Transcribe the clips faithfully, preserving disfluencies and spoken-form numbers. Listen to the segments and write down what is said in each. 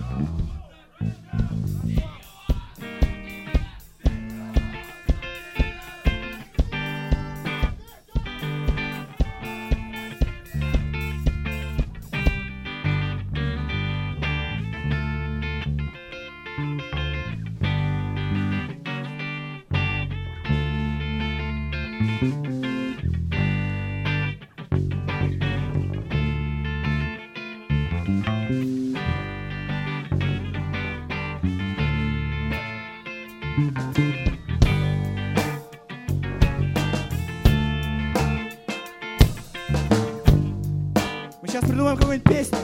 Мы сейчас придумаем какую-нибудь песню.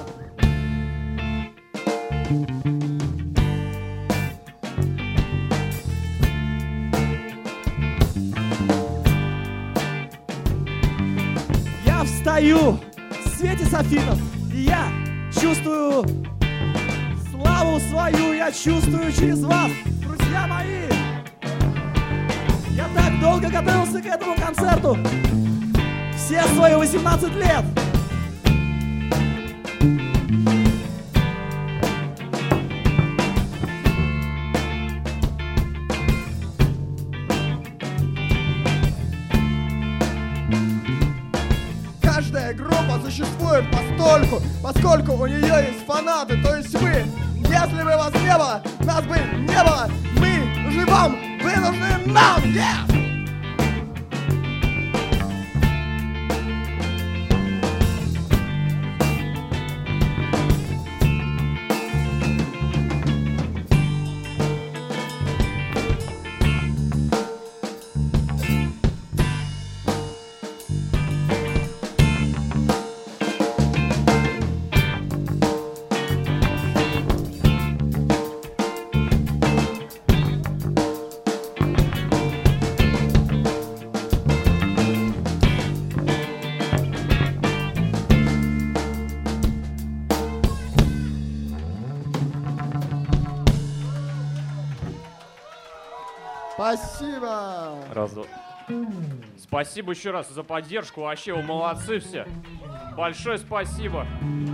Я встаю в свете софитов, и я чувствую славу свою, я чувствую через вас, друзья мои. Я так долго готовился к этому концерту, все свои восемнадцать лет. Каждая группа существует постольку, поскольку у нее есть фанаты, то есть вы. Если бы вас не было, нас бы не было. Мы нужны вам, вы нужны нам, yeah! Спасибо. Раз, два. Спасибо еще раз за поддержку. Вообще, вы молодцы все. Большое спасибо.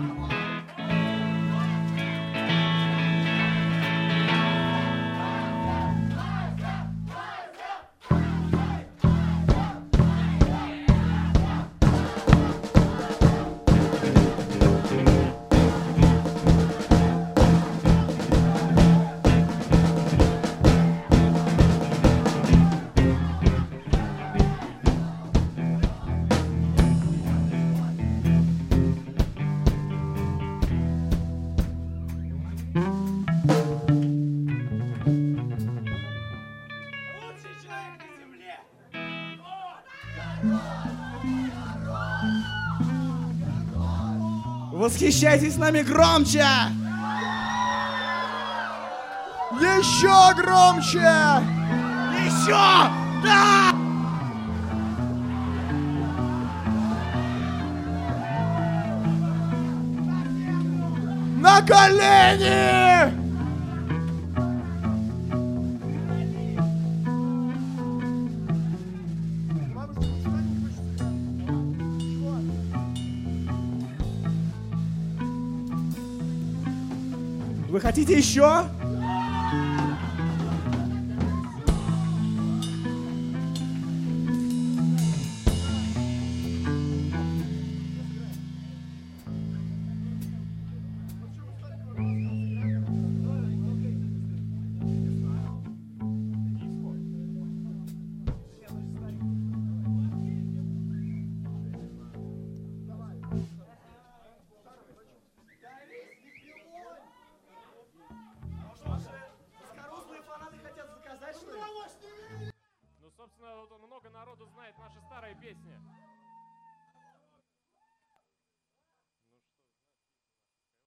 Восхищайтесь нами громче! Еще громче! Еще! Да! На колени! Вы хотите еще? Ну, собственно, вот много народу знает наши старые песни.